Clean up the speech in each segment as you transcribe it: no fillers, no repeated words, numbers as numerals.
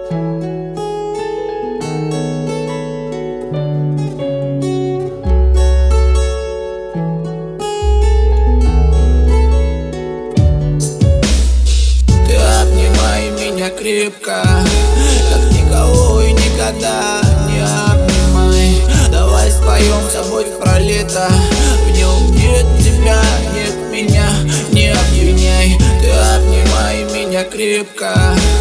Крепко, как никого и никогда не обнимай. Давай споем с собой про лето. В нем нет тебя, нет меня, не обвиняй. Ты обнимай меня крепко,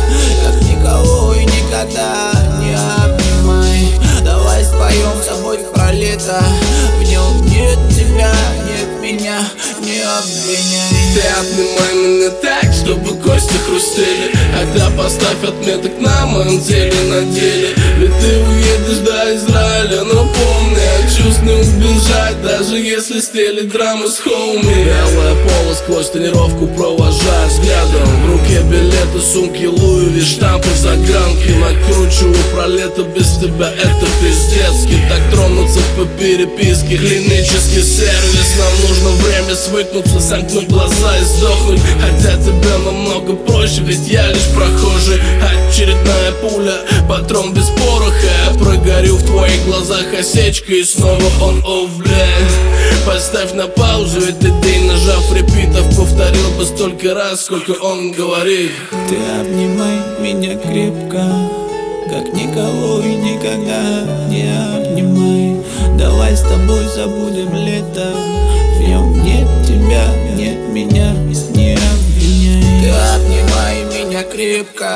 как никого и никогда не обнимай. Давай споем с собой про лето. В нем нет тебя, нет меня, не обвиняй. Ты обнимай меня так, чтобы кости хрустели, хотя поставь отметок на моем теле, на деле. Ведь ты уедешь до Израиля, но помни, от чувств не убежать, даже если стелит драмы с хоуми. Белое поло сквозь тренировку провожаю взглядом. В руке билеты, сумки, Луи, штампы, загранки. Накручиваю про лето, без тебя это пиздецки. Так тронуться по переписке, клинический сервис. Нам нужно время свыкнуться, сомкнуть глаза и сдохнуть. Хотя тебе намного проще, ведь я лишь прохожий. Очередная пуля, патрон без пороха. Я прогорю в твоих глазах осечка, и снова он, блядь. Поставь на паузу этот день, нажав репитов. Повторил бы столько раз, сколько он говорит. Ты обнимай меня крепко, как никого и никогда не обнимай. Давай с тобой забудем лето. В нем нет тебя, нет меня, не обвиняй. Ты обнимай меня крепко,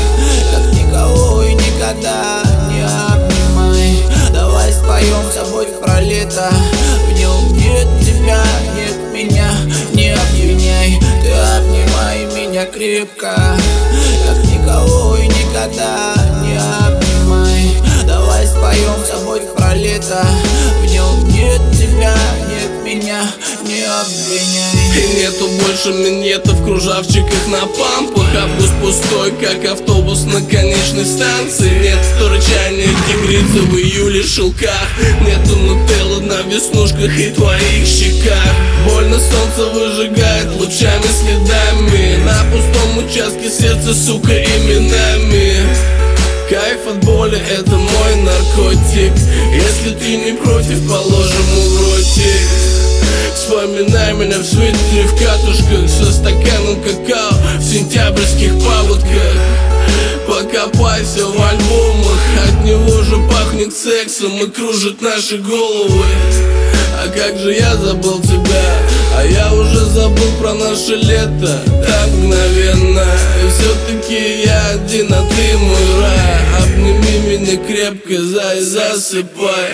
как никого и никогда не обнимай. Давай споем с собой про лето. В нем нет тебя, нет меня, не обвиняй. Ты обнимай меня крепко, как никого и никогда не обнимай. Давай споем с собой про лето. В нем нет тебя, нет меня, не обвиняй. И нету больше минетов в кружавчиках на пампах. Август пустой, как автобус на конечной станции. Нет рычания тигрицы в июле шелках. Нету нутеллы на веснушках и твоих щеках. Больно солнце выжигает лучами следами. На пустом участке сердце, сука, именами. Кайф от боли — это мой наркотик. Если ты не против, положим в ротик. Вспоминай меня в свитере, в катушках, со стаканом какао в сентябрьских паводках. Покопайся в альбомах, от него же пахнет сексом и кружит наши головы. А как же я забыл тебя, а я уже забыл про наше лето так мгновенно. И все-таки я один, а ты мой рай. Обними меня крепко, и засыпай.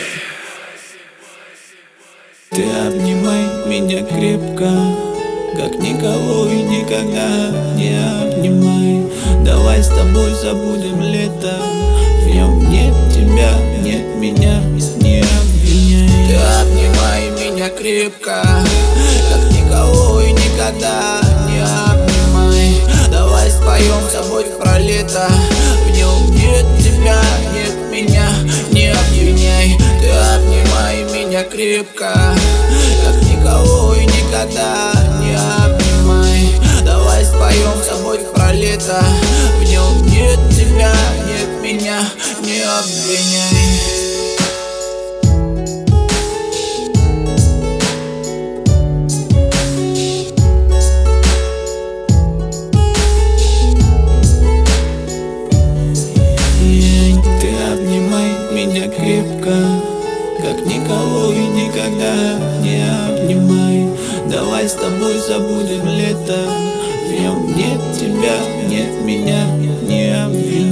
Ты обнимай меня крепко, как никого и никогда не обнимай. Давай с тобой забудем лето. В нем нет тебя, нет меня, не обвиняй. Ты обнимай меня крепко, как никого и никогда не обнимай. Давай споем с собой про лето. В нем нет тебя, нет меня, не обвиняй. Ты обнимай меня крепко, как никого и никогда не обнимай. Давай споем с собой про лето. В нем нет тебя, нет меня, не обвиняй. Меня крепко, как никого и никогда не обнимай. Давай с тобой забудем лето. В нем нет тебя, нет меня, не обвиняй.